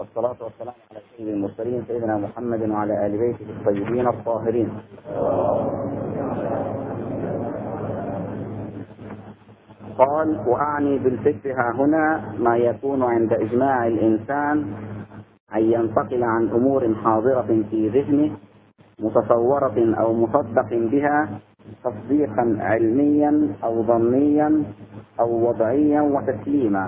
والصلاة والسلام على سيد المرسلين سيدنا محمد وعلى آل بيته الطيبين الطاهرين. قال: وأعني بالفكر ها هنا ما يكون عند إجماع الإنسان أن ينتقل عن أمور حاضرة في ذهنه متصورة أو مصدق بها تصديقا علميا أو ظنيا أو وضعيا وتسليما.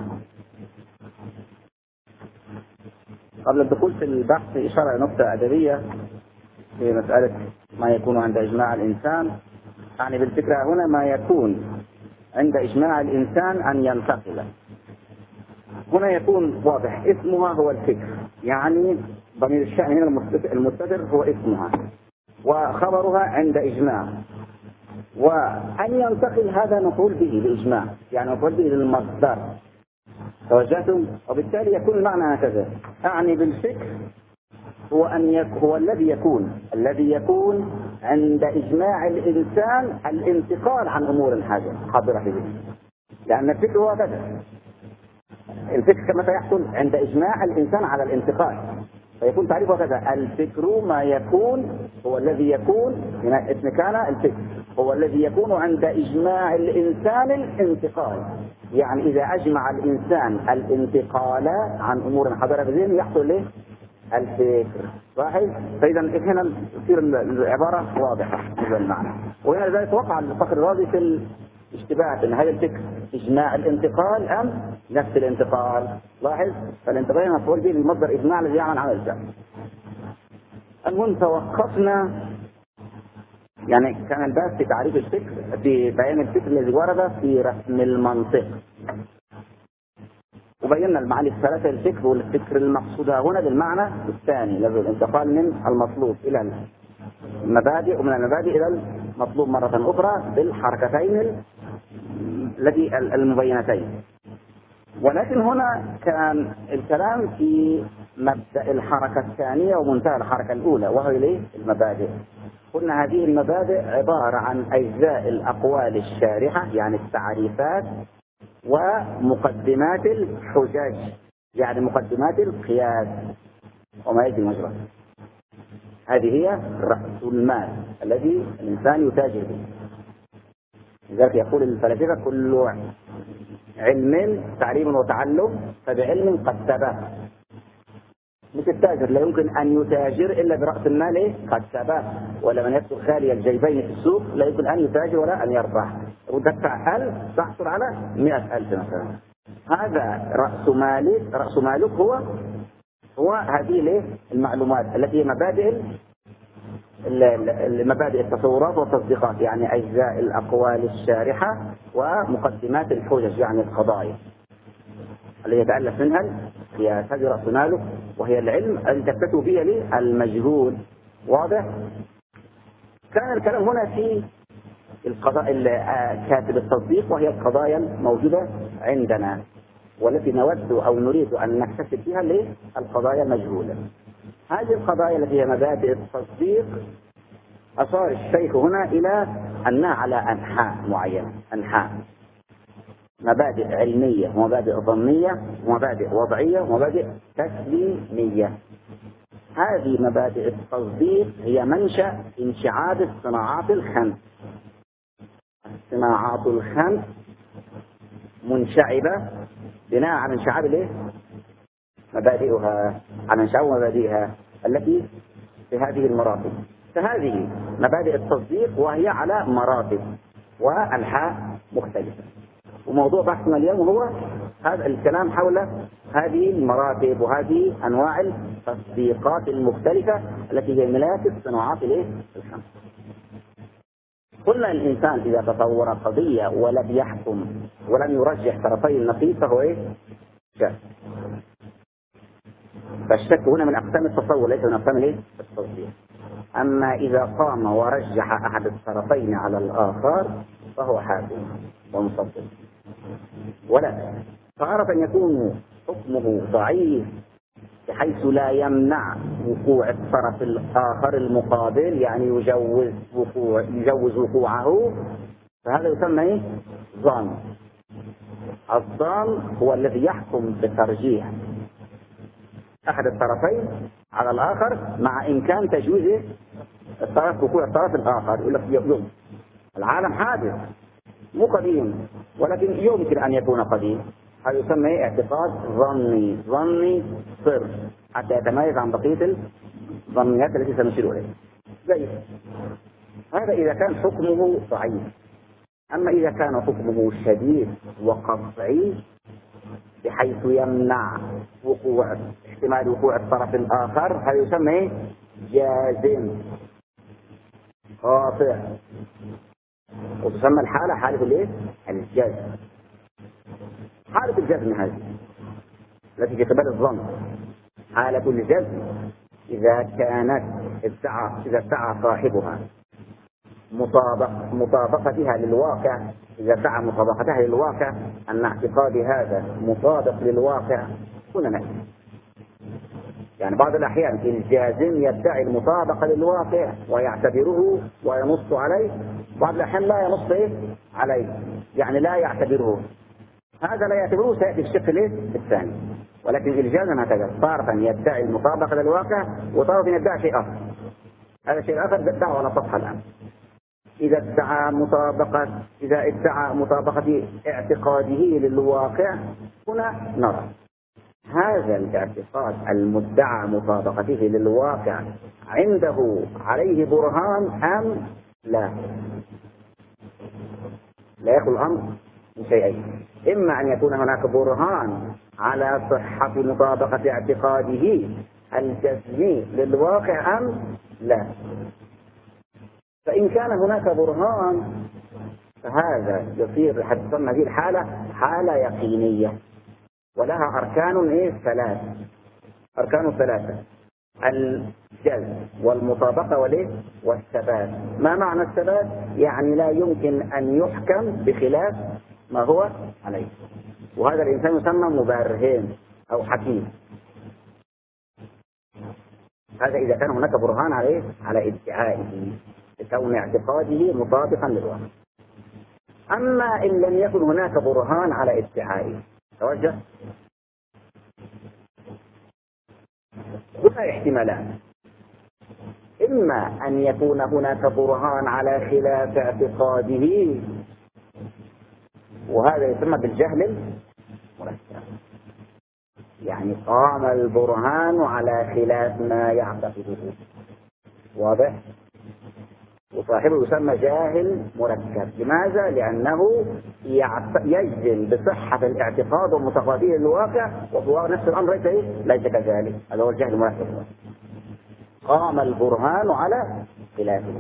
قبل الدخول في البحث إشارة نقطة أدبية في مسألة ما يكون عند إجماع الإنسان. يعني بالفكرة هنا ما يكون عند إجماع الإنسان أن ينتقل. هنا يكون واضح اسمها هو الفكر، يعني ضمير الشأن هنا المستتر هو اسمها، وخبرها عند إجماع. وأن ينتقل هذا مفعول به بالإجماع، يعني مفعول به للمصدر. توجهتم؟ وبالتالي يكون المعنى هكذا: أعني بالفكر هو الذي يكون عند إجماع الإنسان الانتقال عن أمور حاضرة في ذهنه، لأن الفكر هو هكذا. الفكر كما سيحصل عند إجماع الإنسان على الانتقال، فيكون تعريفه كذا: الفكر ما يكون هو الذي يكون، هنا اسم كان الفكر هو الذي يكون عند إجماع الإنسان الانتقال. يعني إذا أجمع الإنسان الانتقال عن أمور حاضرة في ذهنه يحصل له الفكر. صحيح؟ فإذا هنا تصير العبارة واضحة هذا المعنى. وهنا ذلك وقع الفقر الرازي في الاشتباه ان هذا الفكر اجماع الانتقال ام نفس الانتقال. لاحظ، فالانتقال مفعول به المصدر اجماع الذي يعمل عمل الفعل. المهم توقفنا، يعني كان الباب في تعريف الفكر، في بيان الفكر الذي ورد في رسم المنطق، وبينا المعاني الثلاثة للفكر. والفكر المقصود هنا بالمعنى الثاني الذي الانتقال من المطلوب إلى المبادئ، ومن المبادئ إلى المطلوب مرة أخرى بالحركتين التي المبينتين. ولكن هنا كان الكلام في مبدأ الحركة الثانية ومنتهى الحركة الأولى، وهي المبادئ. قلنا هذه المبادئ عبارة عن أجزاء الأقوال الشارحة، يعني التعريفات، ومقدمات الحجج، يعني مقدمات القياس وما يجري مجرى. هذه هي رأس المال الذي الإنسان يتاجر به. لذلك يقول الفلاسفة: كل علم تعليم وتعلم فبعلم قد ثبت. مثل التاجر لا يمكن أن يتاجر إلا برأس المال قد ثبت، ولا من يدخل خالي الجيبين في السوق لا يمكن أن يتاجر ولا أن يربح. ودفع 1000 تحصل على 100,000 مثلا. هذا رأس مالك هو هذه المعلومات التي هي مبادئ التصورات والتصديقات، يعني أجزاء الأقوال الشارحة ومقدمات الحجج، يعني القضايا التي يتألف منها القياس. هذه رأس مالك، وهي العلم الذي تكتب به المجهول. واضح؟ كان الكلام هنا في القضاء كاتب التصديق، وهي القضايا الموجودة عندنا والتي نود أو نريد أن نكتسب فيها القضايا المجهولة. هذه القضايا التي هي مبادئ التصديق أشار الشيخ هنا إلى أنها على أنحاء معينة، أنحاء: مبادئ علمية، ومبادئ ظنية، ومبادئ وضعية، ومبادئ تسليمية. هذه مبادئ التصديق هي منشأ انشعاب الصناعات الخمس. الصناعات الخمس منشعبة بناء على انشعاب مبادئها، على انشعاب مبادئها التي في هذه المراتب. فهذه مبادئ التصديق، وهي على مراتب وأنحاء مختلفة. وموضوع بحثنا اليوم هو هذا الكلام حول هذه المراتب وهذه أنواع التصديقات المختلفة التي هي ملاك الصناعات الخمس. قلنا الإنسان إذا تصور قضية ولم يحكم ولم يرجح طرفي النقيض فهو شك. فالشك هنا من أقسام التصور ليس من أقسام التصديق. أما إذا قام ورجح أحد الطرفين على الآخر فهو حاكم ومصدق. ولا فعرف أن يكون حكمه ضعيف بحيث لا يمنع وقوع الطرف الآخر المقابل، يعني يجوز وقوعه، فهذا يسمى ظن. الظن هو الذي يحكم بالترجيح، أحد الطرفين على الآخر مع إمكان تجويز الطرف وقوع الطرف الآخر. يقول لك يوم العالم حادث مو قديم ولكن يمكن أن يكون قديم. هذا يسمى اعتقاد ظني صرف حتى يتميز عن بقية الظنيات التي سنشير إليها. جيد. هذا إذا كان حكمه ضعيف. أما إذا كان حكمه شديد وقطعي بحيث يمنع احتمال وقوع الطرف الآخر، هذا يسمى جازم قاطع، وتسمى الحالة حالة الجزم. حالة الجزم هذه التي في قبل الظن حالة الجزم إذا ادعى صاحبها مطابقتها للواقع، إذا ادعى مطابقتها للواقع أن اعتقاد هذا مطابق للواقع كنا نحن. يعني بعض الأحيان الجازم يدعي المطابقة للواقع ويعتبره وينص عليه، بعض الأحيان لا ينص عليه، يعني لا يعتبره. هذا لا يعتبره سيأتي الشق الثاني. ولكن الجازم هكذا، طرفا يدعي المطابقة للواقع وطرفا يدعي شيء آخر. هذا الشيء الآخر دعوة على سطح الآن. إذا ادعى مطابقة اعتقاده للواقع، هنا نرى هذا الاعتقاد المدعى مطابقته للواقع عنده عليه برهان أم لا. لا يخلو الأمر من شيئين: إما أن يكون هناك برهان على صحة مطابقة اعتقاده الجزمي للواقع أم لا. فإن كان هناك برهان فهذا يصير حتى تسمى هذه الحالة حالة يقينية، ولها أركان أركان ثلاثة: الجزم والمطابقة والثبات. ما معنى الثبات؟ يعني لا يمكن أن يحكم بخلاف ما هو عليه، وهذا الإنسان يسمى مبرهن أو حكيم. هذا إذا كان هناك برهان عليه على ادعائه لكون اعتقاده مطابقا للواقع. أما إن لم يكن هناك برهان على ادعائه، توجه، هنا احتمالان: إما أن يكون هناك برهان على خلاف اعتقاده، وهذا يسمى بالجهل المركب، يعني قام البرهان على خلاف ما يعتقده. واضح؟ وصاحبه يسمى جاهل مركب. لماذا؟ لأنه يجزم بصحة الاعتقاد ومتقاضيه للواقع، وهو نفس الأمر ليس كذلك. هذا هو الجهل المركب. قام البرهان على خلافه.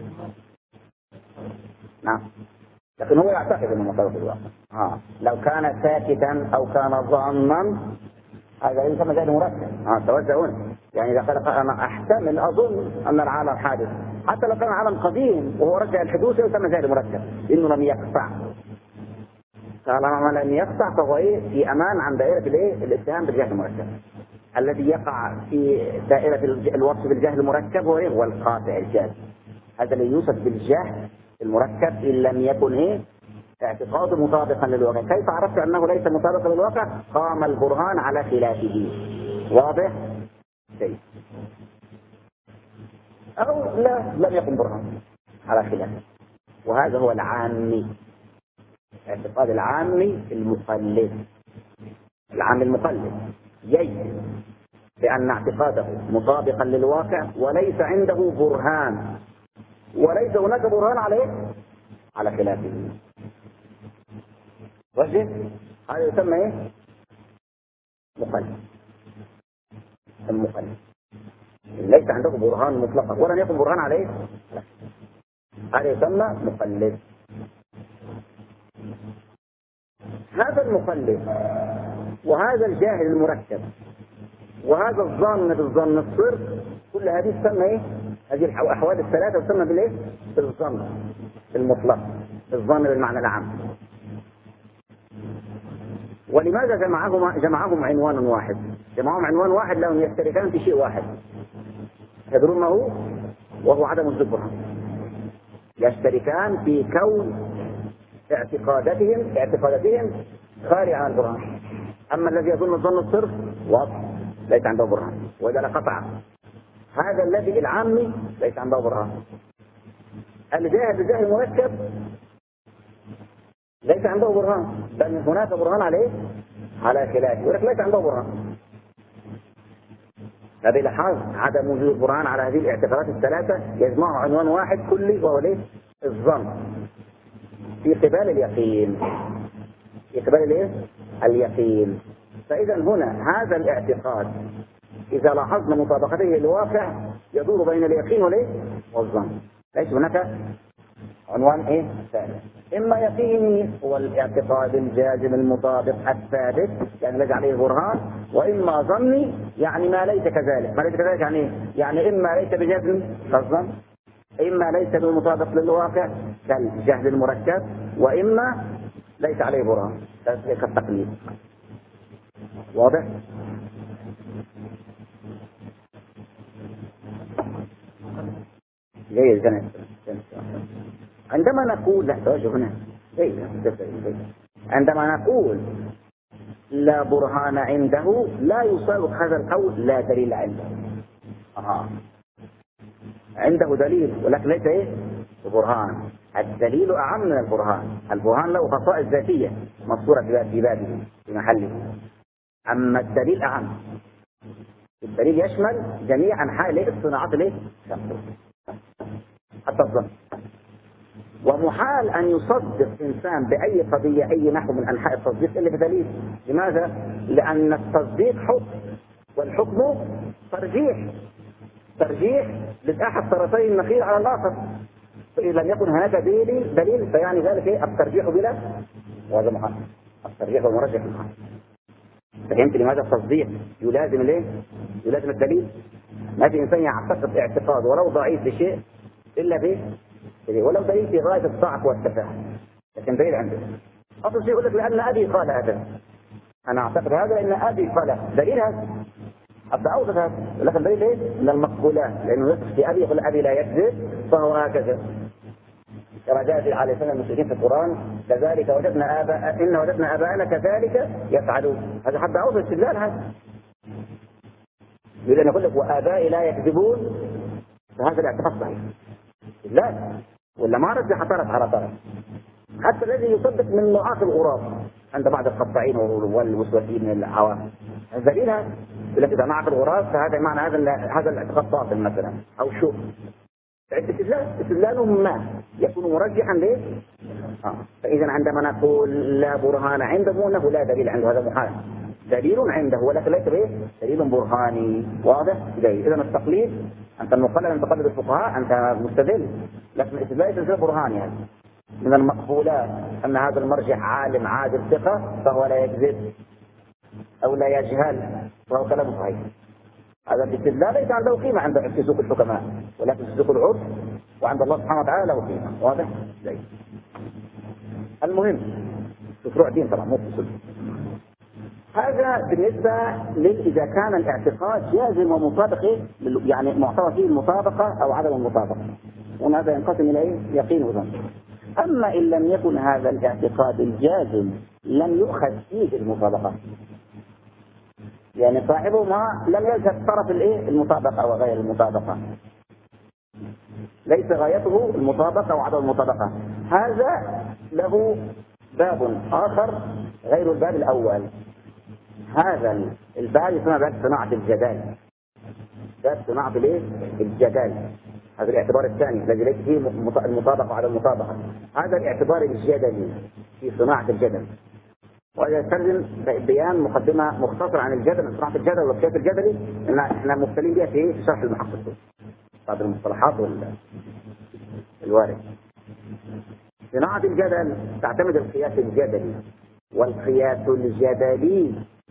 نعم، لكن هو يعتقد أنه مطابق للواقع. لو كان ساكتا أو كان ظانا هذا يسمى جهل مركب. توجهون. يعني إذا قال أنا أحتمل أظن أن العالم حادث، حتى لو كان العالم قديم وهو رجع الحدوث يسمى جهل مركب، إنه لم يقطع. طالما لم يقطع فهو في أمان عن دائرة الاتهام بالجهل المركب. الذي يقع في دائرة الوصف بالجهل المركب هو القاطع الجاهل. هذا اللي يوصف بالجهل المركب إن لم يكن اعتقاد مطابقا للواقع. كيف عرفت أنه ليس مطابقا للواقع؟ قام البرهان على خلافه. واضح؟ شيء. أو لا، لم يكن برهان على خلافه. وهذا هو العامي، اعتقاد العامي المقلد. العامي المقلد يجزم بأن اعتقاده مطابقا للواقع وليس عنده برهان، وليس هناك برهان على خلافه. وجه هذا يسمى مقلد. المقلد ليس عنده برهان مطلقا ولم يكن برهان عليه، هذا يسمى مقلد. هذا المقلد وهذا الجاهل المركب وهذا الظن بالظن الصرف، كل هذه تسمى هذه الأحوال الثلاثة تسمى بالظن المطلق، الظن بالمعنى العام. ولماذا جمعهم عنوان واحد؟ جمعهم عنوان واحد لأنهم يشتركان في شيء واحد، تدرون ما هو؟ وهو عدم الزبرة. يشتركان في كون اعتقاداتهم خارج عن البرهان. أما الذي يظن الظن الصرف واضح، ليس عنده برهان، وإذا لقطع هذا الذي العامي ليس عنده برهان. الجاهل بالجهل المركب ليس عنده برهان، بل هناك برهان عليه على خلافه، ولكن ليس عنده برهان. فبلاحظ عدم وجود البرهان على هذه الاعتبارات الثلاثة يجمعه عنوان واحد كلي، وهو ليه؟ الظن في قبال اليقين. في قبال الايه؟ اليقين. فإذا هنا هذا الاعتقاد إذا لاحظنا مطابقته للواقع يدور بين اليقين والايه؟ والظن. ليس هناك عنوان ايه؟ ثالث. إما يقيني هو الاعتقاد الجازم المطابق الثابت يعني الذي عليه برهان، وإما ظني يعني ما ليس كذلك. ما ليس كذلك يعني ايه؟ يعني إما ليس بجزم كالظن، إما ليس بالمطابق للواقع كالجهل المركب، وإما ليس عليه برهان كالتقليد. واضح؟ جيد جدا. عندما نقول لا توجه هنا عندما نقول لا برهان عنده لا يساوي هذا القول لا دليل عنده. عنده دليل ولكن ليس ايه؟ برهان. الدليل أعم من البرهان. البرهان له خصائص ذاتية مذكورة في بابه في محله، أما الدليل أعم. الدليل يشمل جميع أنحاء الصناعات حتى الظن. ومحال أن يصدق إنسان بأي قضية أي نحو من أنحاء التصديق إلا بدليل. لماذا؟ لأن التصديق حكم، والحكم ترجيح لأحد طرفي النخيل على الآخر. فإذا لم يكن هناك دليل فيعني ذلك إيه؟ الترجيح بلا، وهذا محال. الترجيح والمرجح محال. فهمت لماذا التصديق يلازم الايه؟ يلازم الدليل. ما في إنسان يعتقد اعتقاد ولو ضعيف بشيء إلا به ولو دليل في غاية الضعف والتفاهة، لكن دليل عنده. أصل شيء يقول لك لأن أبي قال هذا، أنا أعتقد هذا لأن أبي قال، دليل هذا حتى أوصف هذا، لكن دليل إيه؟ من المقبولات، لأنه يثق في أبي، يقول أبي لا يكذب فهو هكذا. كما جاء في عليه سنة المشركين في القرآن كذلك وجدنا إن وجدنا آباءنا كذلك يفعلون. هذا حتى أوصف استدلال هذا. يريد أن يقول لك وآبائي لا يكذبون، فهذا الاعتقاد صحيح. لا ولا ما رجح طرف على طرف. حتى الذي يصدق من نوعات الغراب عند بعض القطاعين والوسواسين من العوام دليل هذا. يقول لك إذا نعت الغراب فهذا معنى هذا الاعتقاد باطل مثلا أو شو. استدلالهم ما يكون مرجحا ليه؟ فإذا عندما نقول لا برهان عنده أنه لا دليل عنده، هذا محال. دليل عنده ولكن ليس به دليل برهاني. واضح؟ جيد. إذا التقليد أنت المقلد أن تقلد الفقهاء أنت مستدل، لكن الاستدلال ليس برهاني. يعني من المقبولات أن هذا المرجع عالم عادل ثقة فهو لا يكذب أو لا يجهل وهو كلام صحيح. هذا الاستدلال ليس عنده قيمة عند سوق الحكماء، ولكن في سوق العرف وعند الله سبحانه وتعالى له قيمة. واضح؟ جيد. المهم في فروع دين طبعا مو في كل. هذا بالنسبة إذا كان الاعتقاد جازم ومطابق يعني معتبر فيه المطابقة أو عدم المطابقة، وهذا ينقسم إلى إيه؟ يقين وظن. أما إن لم يكن هذا الاعتقاد الجازم لم يؤخذ فيه المطابقة، يعني صاحبه ما لم يذهب طرف الايه؟ المطابقة وغير المطابقة، ليس غايته المطابقة وعدم المطابقة، هذا له باب آخر غير الباب الأول. هذا الباب يسمى باب صناعة الجدال. باب صناعة الايه؟ الجدال. هذا الاعتبار الثاني الذي ليس فيه المطابقة وعدم المطابقة، هذا الاعتبار الجدلي في صناعة الجدل. وإذا يستلزم بيان مقدمة مختصرة عن الجدل، صناعة الجدل والقياس الجدلي، إن احنا مبتلين بها في شرح المحقق بعض المصطلحات والوارد. صناعة الجدل تعتمد القياس الجدلي، والقياس الجدلي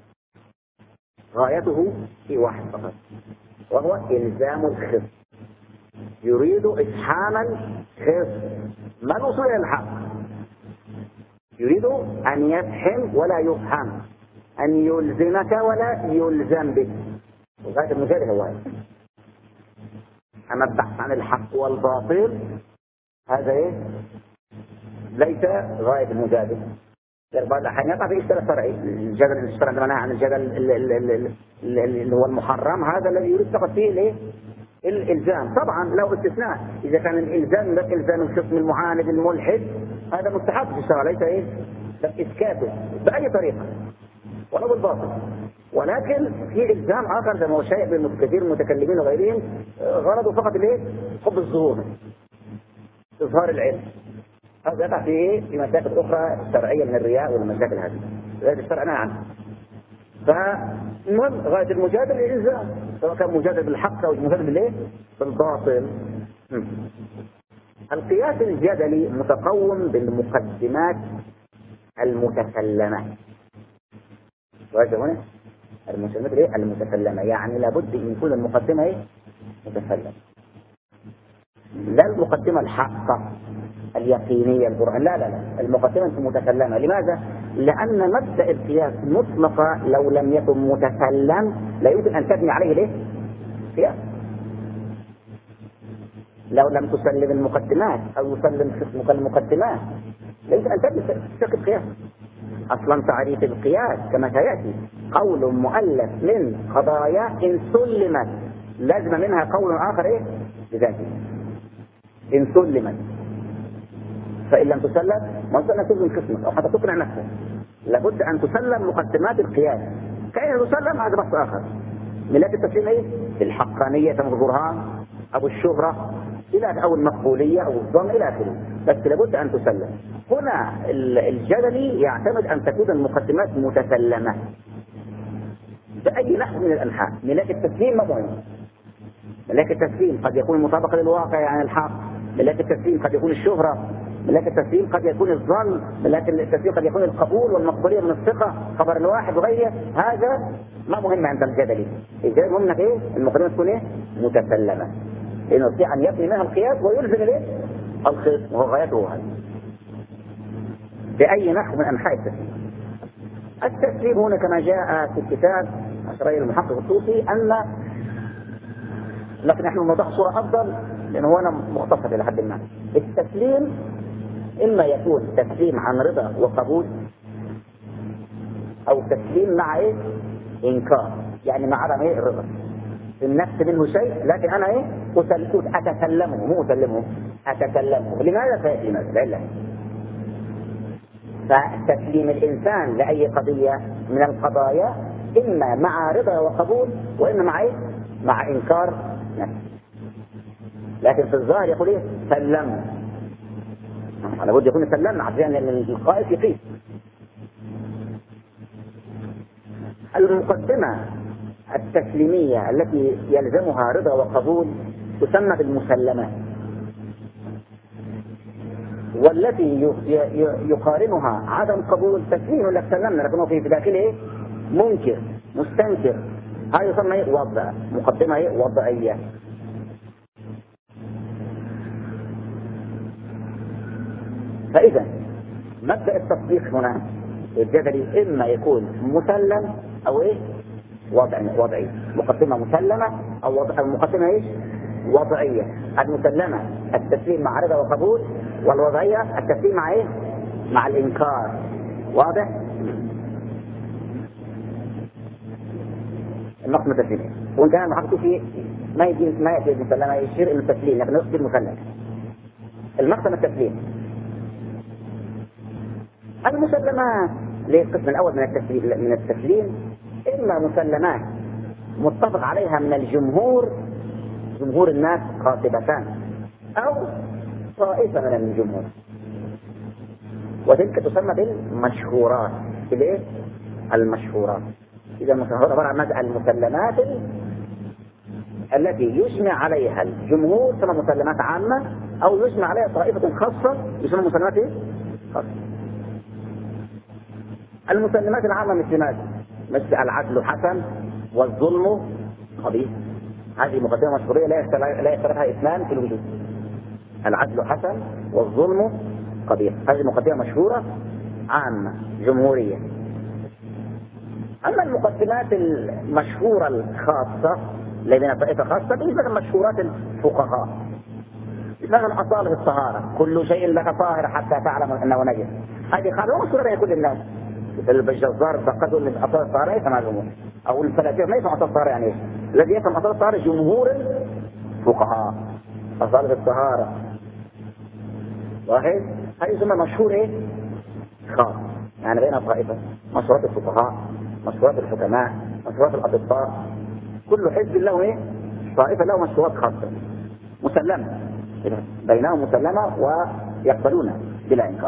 غايته في واحد فقط وهو إلزام الخصم. يريد إفحام الخصم، ما الوصول إلى الحق، يريد أن يفهم ولا يفهم، أن يلزمك ولا يلزم بك. وغاية المجادلة هو هذا. أما البحث عن الحق والباطل هذا إيه؟ ليس غاية المجادلة، بعض الأحيان يقع في إشكال شرعي. الجدل الشرع عندما نهى عن الجدل اللي هو المحرم، هذا الذي يريد فقط فيه الايه؟ الإلزام. طبعا لو استثناء، إذا كان الإلزام لك إلزام الخصم المعاند الملحد، هذا مستحب في الشرع، ليس إيه؟ إسكاته بأي طريقة ولو بالباطل. ولكن في إلزام آخر زي ما هو شائع بين كثير من المتكلمين وغيرهم، غرضه فقط الايه؟ حب الظهور، إظهار العلم. هذا يقع في ايه؟ في مشاكل أخرى شرعية من الرياء والمشاكل هذه، هذا الشرع نهى عنه. فالمهم غاية المجادلة الإلزام، سواء كان مجادل بالحق أو مجادل بالايه؟ بالباطل. القياس الجدلي متقوم بالمقدمات المتسلمة. هنا المسلمات ايه؟ المتسلمة، يعني لابد ان يكون المقدمة ايه؟ متسلمة، لا المقدمة الحقة اليقينية القرآن، لا، المقدمة متسلمة. لماذا؟ لأن مبدأ القياس مطلقا لو لم يكن متسلم لا يمكن أن تبني عليه ليه؟ قياس. لو لم تسلم المقدمات أو يسلم خصمك المقدمات لا يمكن أن تبني شكل قياس. أصلا تعريف القياس كما سيأتي قول مؤلف من قضايا إن سلمت لازم منها قول آخر إيه؟ بذاته إن سلمت، فإن لم تسلم ما يمكن أن تسلم خصمك أو حتى تقنع نفسك، لابد أن تسلم مقدمات القياس. كأن تسلم هذا بحث آخر. ملاك التسليم إيه؟ الحقانية كما البرهان أو الشهرة إلى أو المقبولية أو الظن إلى آخره، بس لابد أن تسلم. هنا الجدلي يعتمد أن تكون المقدمات متسلمة بأي نحو من الأنحاء. ملاك التسليم مهم. ملاك التسليم قد يكون مطابقة للواقع يعني الحق، ملاك التسليم قد يكون الشهرة، ملاك التسليم قد يكون الظن، ملاك التسليم قد يكون القبول والمقبولية من الثقة، خبر الواحد وغيره. هذا ما مهم عند الجدلي. الجدل مهم انك ايه؟ المقدمة تكون ايه؟ متسلمة، لأنه يستطيع أن يبني منها القياس ويلزم الايه؟ الخصم، وهو غايته هذا بأي نحو من أنحاء التسليم. التسليم هنا كما جاء في الكتاب أشري المحقق الطوسي أن، لكن نحن نوضح صورة أفضل لأنه أنا مختصر إلى حد ما. التسليم إما يكون تسليم عن رضا وقبول، أو تسليم مع إيه؟ إنكار، يعني مع عدم إيه؟ الرضا. النفس منه شيء لكن أنا إيه؟ أتسلمه، مو أسلمه، أتسلمه. لماذا؟ سيأتي العلة. فتسليم الإنسان لأي قضية من القضايا إما مع رضا وقبول، وإما مع إيه؟ مع إنكار نفس. لكن في الظاهر يقول إيه؟ سلمه. أنا بد يكون سلمنا عشان القائد يقيس. المقدمة التسليمية التي يلزمها رضا وقبول تسمى بالمسلمات، والتي يقارنها عدم قبول تسليم لك سلمنا لكنه في داخله منكر مستنكر، هذا يسمى وضع، مقدمة وضعية. فإذا مبدأ التصديق هنا الجدلي إما يكون مسلم أو إيه؟ وضعي. مقدمة مسلمة أو مقدمة إيش؟ وضعية. المسلمة التسليم مع رضا وقبول، والوضعية التسليم مع إيه؟ مع الإنكار. واضح؟ النقص التسليمي وإن كان المحقق فيه ما يأتي المسلمة يشير إلى التسليم لكن يقصد المسلم. المقسم التسليم المسلمات للقسم الأول من التسليم إما مسلمات متفق عليها من الجمهور، جمهور الناس قاطبتان، أو طائفة من الجمهور، وتلك تسمى بالمشهورات. بالإيه؟ المشهورات. إذا المشهورات عبارة عن المسلمات التي يجمع عليها الجمهور تسمى مسلمات عامة، أو يجمع عليها طائفة خاصة يسمى مسلمات خاصة. المسلمات العامة مثل ماذا؟ مثل العدل حسن والظلم قبيح. هذه مقدمة مشهورية لا يختلفها اثنان في الوجود. العدل حسن والظلم قبيح، هذه مقدمة مشهورة عامة جمهورية. أما المقدمات المشهورة الخاصة الذين طائفة خاصة بالنسبة لمشهورات الفقهاء، مثلا أصالة الطهارة، كل شيء لك طاهر حتى تعلم أنه نجس، هذه قاعدة مشهورة بين كل الناس. الجزار فقدوا من أصالة الطهارة يفهم هذا الأمور، أو الفلاسفة ما يفهم أصالة الطهارة يعني إيش. الذي يفهم أصالة الطهارة جمهور الفقهاء. أصالة الطهارة واحد، هذه يسمى مشهور إيه؟ خاص، يعني بين طائفة، مشهورات الفقهاء، مشهورات الحكماء، مشهورات الأطباء، كل حزب له إيه؟ طائفة له مشهورات خاصة مسلمة بينهم، مسلمة ويقبلونها بلا إنكار.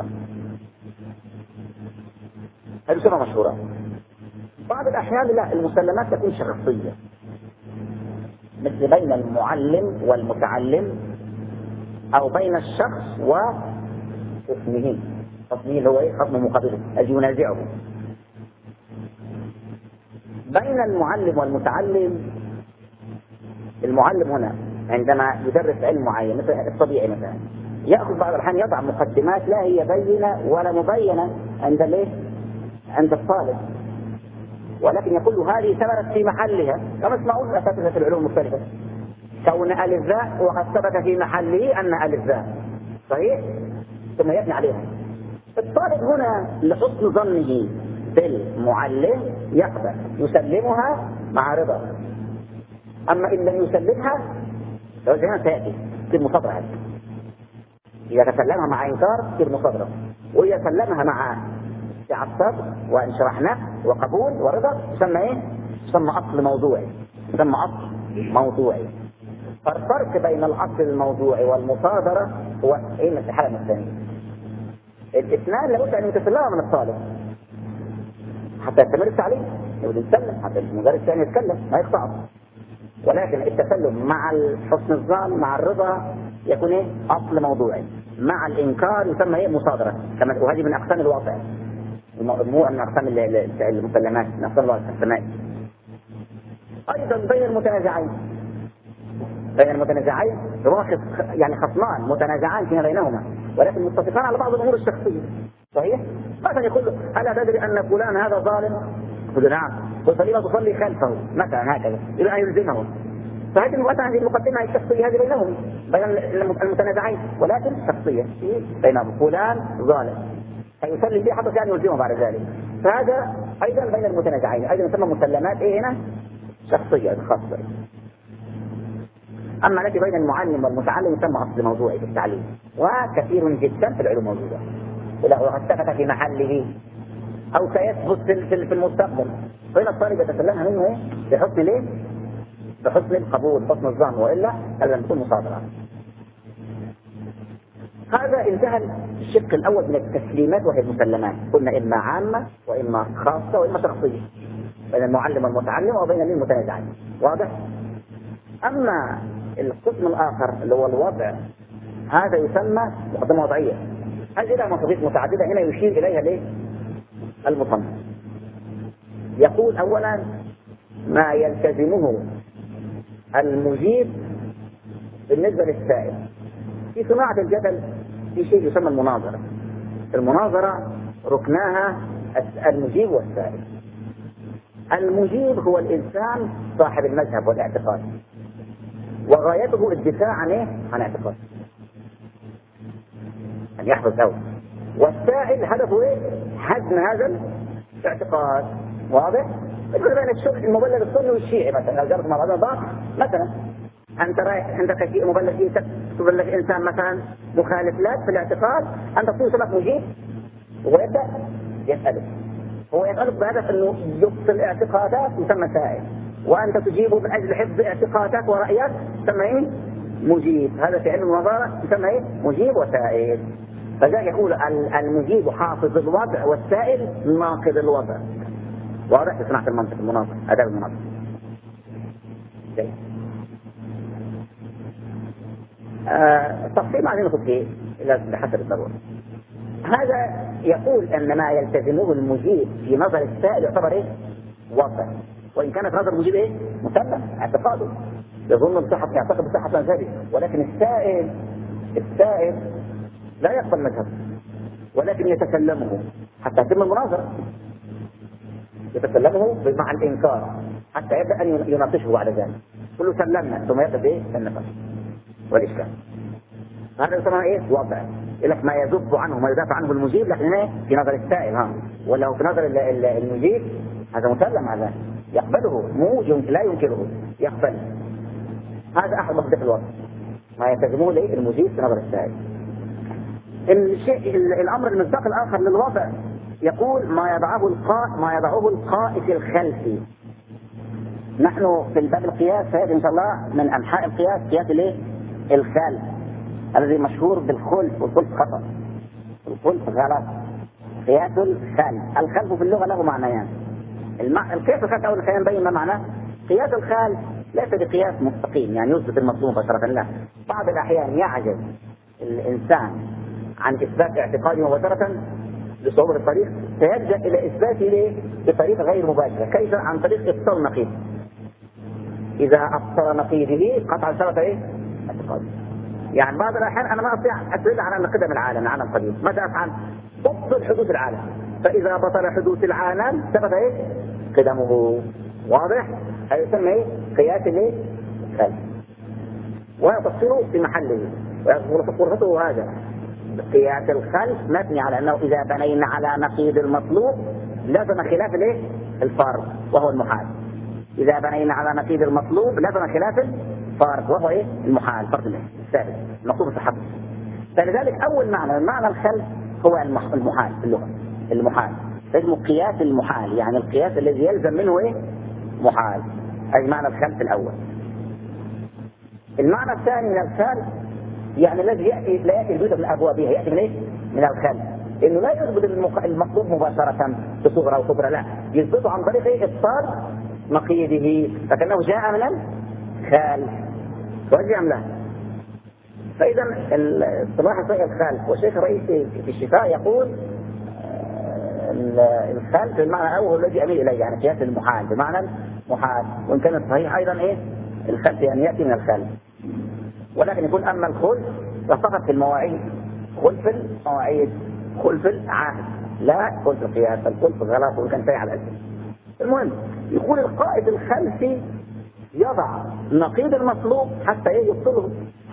هذه سنة مشهورة. بعض الأحيان لا، المسلمات تكون شخصية، مثل بين المعلم والمتعلم، أو بين الشخص وخصمه. خصمه هو إيه؟ خصم مقابله الذي ينازعه. بين المعلم والمتعلم، المعلم هنا عندما يدرس علم معين مثل الطبيعي مثلا، يأخذ بعض الأحيان يضع مقدمات لا هي بينة ولا مبينة عند ليه؟ عند الطالب، ولكن يقول له هذه ثمرت في محلها، كما اسمعون أساتذة العلوم المختلفة، كون ألف ذا وقد ثبت في محله أن ألف ذا صحيح، ثم يبني عليها. الطالب هنا لحسن ظنه بالمعلم يقبل يسلمها مع رضا، أما إن لم يسلمها فهنا سيأتي تصير مصادرة. إذا تسلمها مع إنكار تصير مصادرة، وإذا سلمها مع الصبر وانشراح نفس وقبول ورضا يسمى إيه؟ يسمى أصل موضوعي، يسمى أصل موضوعي. فالفرق بين الأصل الموضوعي والمصادرة هو إيه؟ من الحالة الثانية. الاثنان لابد أن يتسلمها من الطالب حتى يستمر التعليم، يقول يتسلم حتى المدرس الثاني يتكلم ما يقطعه، ولكن التسلم مع حسن الظن مع الرضا يكون ايه؟ اصل موضوعي. مع الانكار يسمى ايه؟ مصادره. كما وهذه من اقسام الواقع، مو من اقسام المسلمات، من اقسام الواقع. ايضا بين المتنازعين، بين المتنازعين واخذ يعني خصمان متنازعان فيما بينهما ولكن متفقان على بعض الامور الشخصيه، صحيح؟ مثلا يقول له الا تدري ان فلان هذا ظالم؟ يقول نعم. فلما تصلي خلفه مثلا هكذا، الى ان يلزمه. فهذه المقدمه الشخصيه هذه بينهم بين المتنازعين، ولكن شخصيه بينهم، فلان ظالم فيسلم به حتى كان يلزمه بعد ذلك. فهذا ايضا بين المتنازعين، ايضا يسمى مسلمات ايه هنا؟ شخصيه خاصه. اما التي بين المعلم والمتعلم يسمى اصل موضوعي في التعليم، وكثير جدا في العلوم موجوده، وقد ثبت في محله او سيثبت في المستقبل، فإن الطالب يتسلمها منه ايه؟ بحسن الايه؟ بحسن القبول، حسن الظن، والا هذا لم تكون مصادره. هذا انتهى الشق الاول من التسليمات وهي المسلمات، قلنا اما عامه واما خاصه واما شخصيه، بين المعلم والمتعلم وبين المتنازعين، واضح؟ اما القسم الاخر اللي هو الوضع، هذا يسمى مقدمه وضعيه. هذه لها مصادر متعدده، هنا يشير اليها ليه؟ المصنف يقول اولا ما يلتزمه المجيب بالنسبه للسائل. في صناعه الجدل في شيء يسمى المناظره. المناظره ركناها المجيب والسائل. المجيب هو الانسان صاحب المذهب والاعتقاد، وغايته الدفاع عن ايه؟ عن اعتقاد، ان يحفظ له. والسائل هدفه ايه؟ هدم هذا الاعتقاد، واضح؟ مثل بين المبلغ السني والشيعي مثلا، لو جرت مع بعض مثلا انت رايح عندك شيء مبلغ، تبلغ انسان مثلا مخالف لك في الاعتقاد، انت تكون سمك مجيب ويبدا يسالك، هو يسالك بهدف انه يبطل اعتقادات يسمى سائل، وانت تجيبه من اجل حفظ اعتقادك ورايك يسمى ايه؟ مجيب. هذا في علم المناظره يسمى ايه؟ مجيب وسائل. فذا يقول المجيب حافظ الوضع والسائل ناقض الوضع، واضح؟ في صناعه المنطق، المناظره، اداب المناظره. التفصيل ما عندنا فيه الا بحسب الضروره. هذا يقول ان ما يلتزمه المجيب في نظر السائل يعتبر ايه؟ وضع، وان كانت نظر المجيب ايه؟ مسلم اعتقاده، يظن بصحه، يعتقد بصحه مذهبه، ولكن السائل لا يقبل مذهبه ولكن يتكلمه حتى يتم المناظره، يتكلمه مع الانكار حتى يبدا ان يناقشه بعد ذلك، كله سلمنا ثم يبدا ايه؟ النقاش والاشكال. هذا يسمى ايه؟ وضع. يقول لك ما يذب عنه ما يدافع عنه المجيب، لكن ايه؟ في نظر السائل ها، ولا في نظر المجيب هذا مسلم، هذا يقبله، مو لا ينكره، يقبله. هذا احد مصداق الوضع، ما يلتزمه ليه المجيب في نظر السائل. الامر المصداق الاخر للوضع يقول ما يضعه القائد الخلفي. نحن في الباب القياس سيأتي ان شاء الله من انحاء القياس قياس الايه؟ الخلف الذي مشهور بالخلف، والخلف خطأ، الخلف غلط. قياس الخلف، الخلف في اللغة له معنيان. القياس الخلف أول خلينا نبين ما معناه. قياس الخلف ليس بقياس مستقيم يعني يثبت المطلوب مباشرة، لا. بعض الأحيان يعجز الإنسان عن إثبات اعتقاده مباشرة لصعوبة الطريق، فيلجأ إلى إثباته بطريقة غير مباشرة. كيف؟ عن طريق إبطال نقيض. إذا أبطل نقيضه قطع ثبت إيه؟ اعتقاده. يعني بعض الأحيان أنا ما أستطيع أدل على أن قدم العالم قديم، ماذا أفعل؟ تبطل حدوث العالم، فإذا بطل حدوث العالم ثبت إيه؟ قدمه. واضح؟ هذا يسمى إيه؟ قياس الإيه؟ الخلف، وتفصيله في محله وغرفته. هذا قياس الخلف مبني على أنه إذا بنينا على نقيض المطلوب لازم خلاف الإيه؟ الفارق وهو المحال. إذا بنينا على نقيض المطلوب لازم خلاف الفارق وهو إيه؟ المحال، فرق الثابت المطلوب التحقق. فلذلك أول معنى الخلف هو المحال في اللغة، المحال اسمه قياس المحال، يعني القياس الذي يلزم منه إيه؟ محال. أي معنى الخلف الأول. المعنى الثاني من الخلف يعني الذي لا يأتي الجزء من أبوابها، يأتي من إيه؟ من الخلف، إنه لا يثبت المطلوب مباشرة بصغرى وكبرى، لا، يثبته عن طريق إيه؟ إبطال نقيضه، فكأنه جاء من الخلف وجه أم لا. فإذا اصطلاح الخلف، والشيخ الرئيسي في الشفاء يقول الخلف بمعنى هو الذي أميل إليه، يعني قياس المحال بمعنى محال. وإن كان الصحيح أيضا إيه؟ الخلف يعني يأتي من الخلف، ولكن يقول أما الخلف ففقط في المواعيد، خلف المواعيد، خلف العهد، لا خلف القياس. الخلف غلط وإن كان شيء على الأسف. المهم يقول القائد الخلفي يضع نقيض المطلوب حتى يبطله،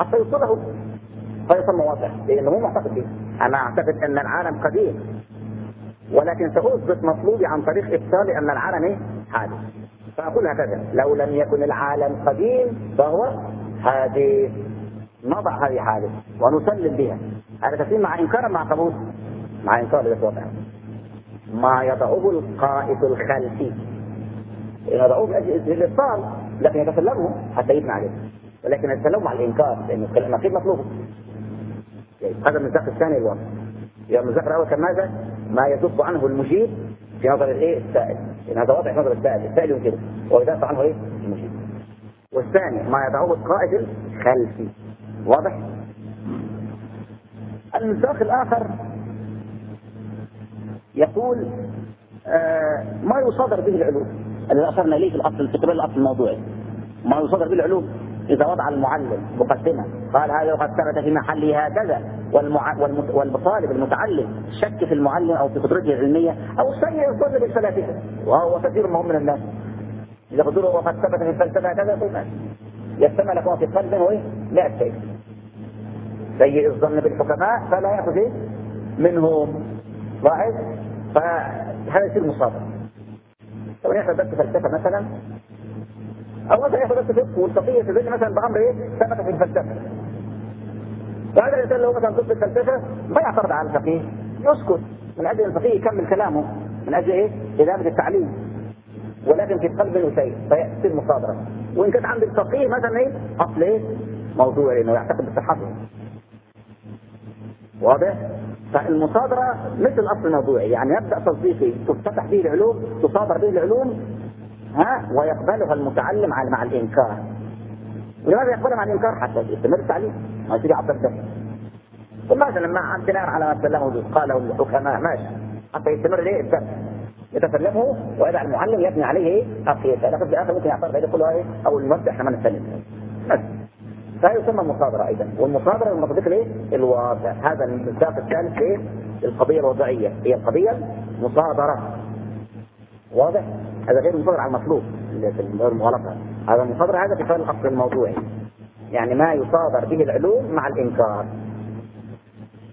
فيسمى واضح، لأنه مو معتقد به. أنا أعتقد أن العالم قديم، ولكن سأثبت مطلوبي عن طريق إبطال أن العالم إيه؟ حادث. فأقول هكذا: لو لم يكن العالم قديم فهو حادث، نضع هذه حادث ونسلم بها. هذا تسليم مع إنكار مع قبول، مع إنكار للوضع. ما يضعه القائد الخلفي يضعوه للإبطال، لكن يتسلمه حتى يبنى عليه، ولكن يتسلمه مع الإنكار لأنه النقيض مطلوب. هذا المصداق الثاني الوضع. يعني المصداق الأول كان ماذا؟ ما يذب عنه المجيب في نظر الإيه؟ السائل، لأن هذا واضح في نظر السائل ينكره ويدافع عنه إيه؟ المجيب. والثاني ما يضعه القائد الخلفي، واضح؟ المصداق الآخر يقول ما يصادر به العلوم الذي أشرنا إليه في الأصل، في قبل الأصل الموضوعي. ما يصادر به العلوم إذا وضع المعلم مقدمة قال هذا قد ثبت في محله هكذا، والطالب المتعلم شك في المعلم أو في قدرته العلمية أو سيء الظن بالفلاسفة، وهو كثير من الناس إذا قدروا وقد ثبت في الفلسفة هكذا فما يستمع لكم في قلبه لا شيء. سيء الظن بالحكماء فلا يأخذ منهم، لاحظ. فهذا يصير مصادر. لو يأخذ بس فلسفة مثلا، أو مثلا يأخذ بس فقه والفقيه في ذلك مثلا بأمر إيه؟ ثبت في الفلسفة. وهذا الإنسان لو مثلا ضد الفلسفة ما يعترض على الفقيه، يسكت من أجل الفقيه يكمل كلامه من أجل إيه؟ إدامة التعليم، ولكن في قلب منه شيء فيصير مصادرة. وإن كان عند الفقيه مثلا إيه؟ أصل إيه؟ موضوع إنه يعتقد بصحته، واضح؟ فالمصادرة مثل الأصل الموضوعي، يعني يبدأ تصديقي تفتح به العلوم، تصادر به العلوم، ويقبلها المتعلم مع الإنكار. ولماذا يقبلها مع الإنكار؟ حتى يستمر التعليم، ما يصير يعطل الدم. ومثلا ما عندنا على ما سلمه قاله الحكماء ماشي، حتى يستمر ليه الدم يتسلمه ويدع المعلم يبني عليه ايه؟ عقيدة. لكن في الآخر ممكن يعترض يقول له ايه؟ أو المبدأ احنا ما نسلم. فهي يسمى المصادرة أيضا. والمصادرة المصدق الايه؟ الواضع. هذا المصداق الثالث ايه؟ القضية الوضعية، هي القضية مصادرة، واضح؟ هذا غير مصادر على المطلوب في المغالطة. هذا المصادرة هذا في فعل الأصل الموضوعي، يعني ما يصادر به العلوم مع الإنكار.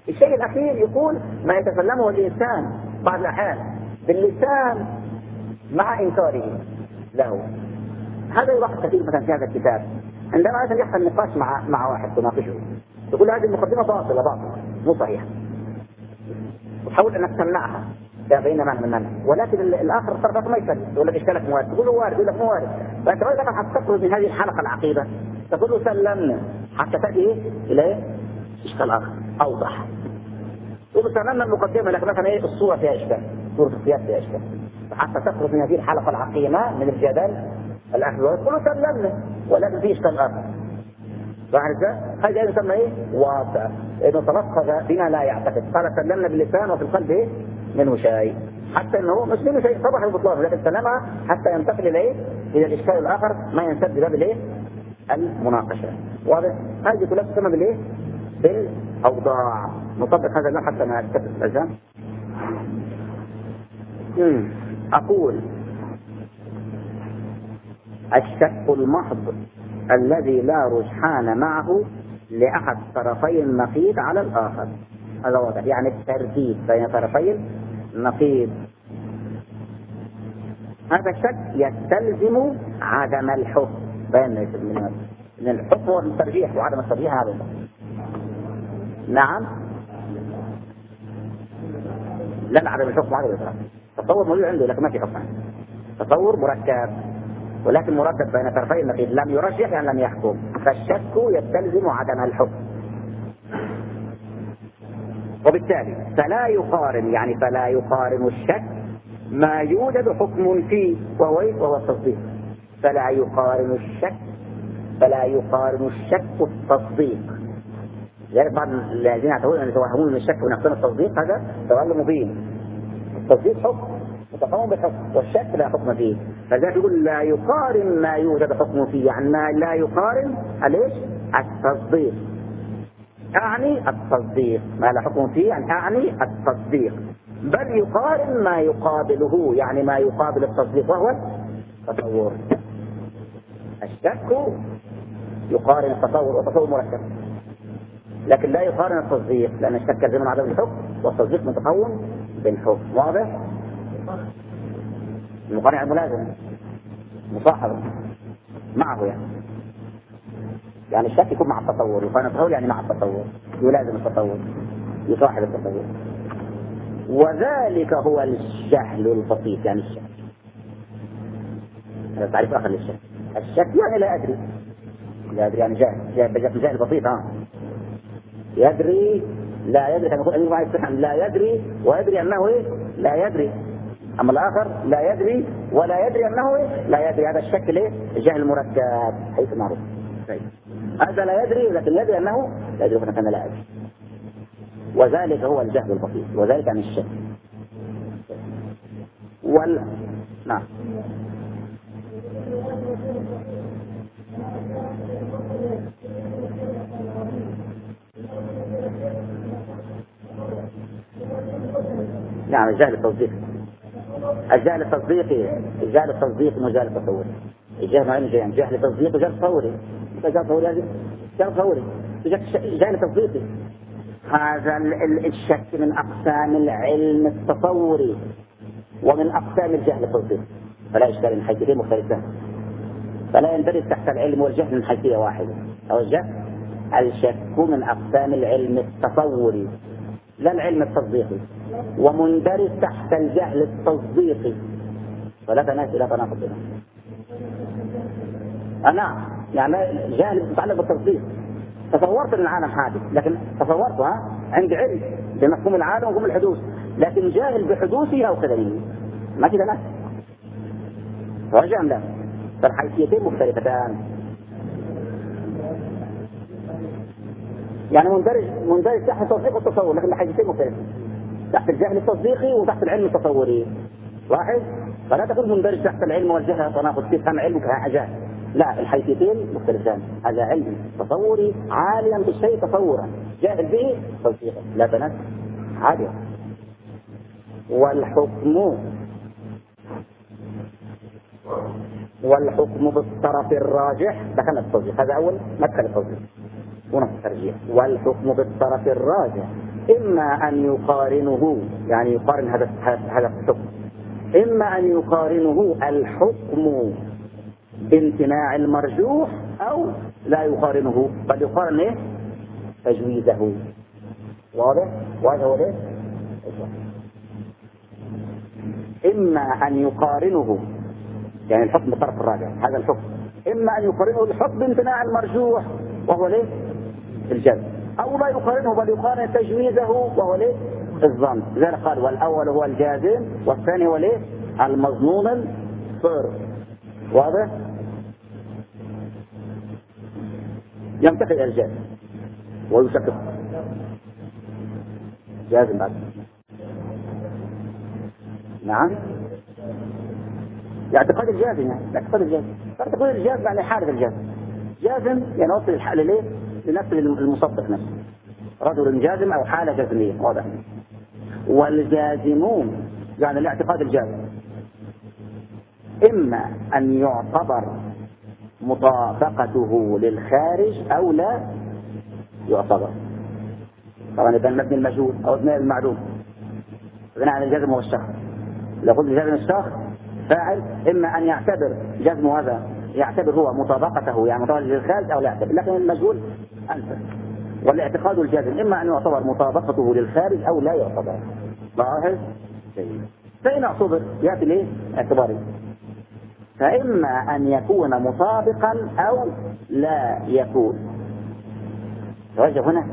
الشيء الأخير يكون ما يتكلمه الإنسان بعض الأحيان باللسان مع إنكاره له. هذا يلاحظ كثير مثلا في هذا الكتاب، عندما مثلا يحصل نقاش مع واحد تناقشه، تقول هذه المقدمة باطلة مو صحيحة، وتحاول أنك تمنعها بين معنى من معنى، ولكن الآخر طرفك ما يسلم، يقول لك إشكالك موارد، تقول له وارد، يقول لك مو وارد، فأنت لما حتى تخرج من هذه الحلقة العقيدة تقول له سلمنا حتى تأتي إلى إشكال آخر أوضح. وسلمنا المقدمة، لكن مثلا الصورة فيها إشكال، صورة القياس فيها إشكال، حتى تخرج من هذه الحلقة العقيمة من الجدل الأكبر تقول له سلمنا، ولكن في إشكال آخر. هذا يسمى واقع، إنه تلفظ بما لا يعتقد، قال سلمنا باللسان وفي القلب منه شيء، حتى انه مش منه شيء صبح البطلان، لكن سلمها حتى ينتقل الى الاشكال الاخر ما ينسد باب المناقشه. واضح؟ هذه كلها تسمى بالاوضاع. نطبق هذا اللون حتى ما تكتب الاجزاء. اقول الشك المحض الذي لا رجحان معه لأحد طرفي النقيض على الآخر، هذا واضح، يعني الترتيب بين طرفي النقيض. هذا الشك يستلزم عدم الحكم، بين من الحكم والترجيح وعدم الترجيح. هذا نعم، لا عدم الحكم وعدم الترجيح، تصور موجود عنده لكن ما في حكم، تصور مركب ولكن مرتب بين طرفي النقيض، لم يرجح يعني لم يحكم، فالشك يستلزم عدم الحكم. وبالتالي فلا يقارن الشك ما يوجد حكم فيه وهو التصديق. فلا يقارن الشك التصديق. يعني بعض الذين يتوهمون من الشك ونقسم التصديق، هذا سؤال مبين. التصديق حكم متقوم بالحكم، والشك لا حكم فيه، فذلك يقول لا يقارن ما يوجد حكم فيه، يعني ما لا يقارن التصديق. أعني التصديق ما لا حكم فيه، يعني أعني التصديق، بل يقارن ما يقابله، يعني ما يقابل التصديق وهو التصور. الشك يقارن التصور، والتصور مركب، لكن لا يقارن التصديق، لأن الشك يلزم عدم الحكم والتصديق متقوم بالحكم. واضح؟ المقارنة الملازمة مصاحبة معه، يعني الشك يكون مع التصور، يقارن التصور يعني مع التصور، يلازم التصور، يصاحب التصور. وذلك هو الجهل البسيط، يعني الشك، هذا تعريف آخر للشك. الشك يعني لا أدري يعني جهل بسيط. يدري لا يدري، كما يقول معي السحن لا يدري ويدري أنه لا يدري، أما الآخر لا يدري ولا يدري أنه لا يدري. هذا الشك الجهل المركب حيث معروف. هذا لا يدري لكن يدري أنه لا يدري، فأنا لا أدري. وذلك هو الجهل البسيط، وذلك عن الشك. نعم. نعم، الجهل التصديقي. الجهل التصديقي وجهل التصوري. الجهل نوعين، جهل تصديقي وجهل تصوري. جهل تصديقي هذا الشك من أقسام العلم التصوري ومن أقسام الجهل التصديقي، فلا إشكال، من حيثيتين مختلفتان، فلا يندرج تحت العلم والجهل من حيثية واحدة. أو الشك من أقسام العلم التصوري لا العلم التصديقي، ومندرج تحت الجهل التصديقي، فلا تناسب إلى تناقض بينهم. أنا يعني جهل يتعلق بالتصديق، تصورت ان العالم حادث، لكن تصورتها عندي علم بمفهوم العالم ومفهوم الحدوث، لكن جاهل بحدوثه او قدره، ما كده ناس رجع لا، فالحيثيتين مختلفتان. يعني مندرج تحت التصديق والتصور، لكن الحيثيتين مختلفتان، تحت الجهل التصديقي وتحت العلم التصوري. واحد، فلا تكون مندرج تحت العلم والجهل تناقض، تفهم علمك جهل، لا، الحيثيتين مختلفان. هذا علم تصوري عاليا بالشيء تصورا، جاهل به تصديقا، لا تناسب عاليا. والحكم بالطرف الراجح، دخلنا التصديق، هذا أول مدخل التصديق ونص الترجيح. والحكم بالطرف الراجح إما أن يقارنه، يعني يقارن هذا الحكم، إما أن يقارنه الحكم بامتناع المرجوح أو لا يقارنه، بل يقارن إيه؟ تجويزه. واضح؟ وهذا هو ليه؟ إما أن يقارنه، يعني الحكم بالطرف الراجع هذا الحكم، إما أن يقارنه الحكم بامتناع المرجوح وهو ليه؟ الجزم، أو لا يقارنه بل يقارن تجويزه وهو ليه؟ الظن. لذلك قال والأول هو الجازم والثاني هو ليه؟ المظنون الصرف. واضح؟ ينتقل إلى الجازم ويشكك جازم بعد. نعم، اعتقاد الجازم، يعني اعتقاد الجازم، اعتقاد الجازم يعني حادث الجازم. جازم يعني وصل الحالة ليه؟ لنفس المصدق نفسه، رجل جازم أو حالة جازمية. واضح؟ والجازمون يعني الاعتقاد الجازم إما أن يعتبر مطابقته للخارج أو لا يعتبر. طبعا إذا مبني المجهول أو مبني المعلوم بناء على الجزم هو الشخص. لو قلت جزم الشخص فاعل، إما أن يعتبر جزم هذا يعتبر هو مطابقته يعني مطابقة للخارج أو لا يعتبر، لكن المجهول أنت. والاعتقاد الجازم إما أن يعتبر مطابقته للخارج أو لا يعتبر. لاحظ؟ فإن اعتبر يأتي ليه؟ اعتباري. فإما أن يكون مطابقا أو لا يكون. توجه هنا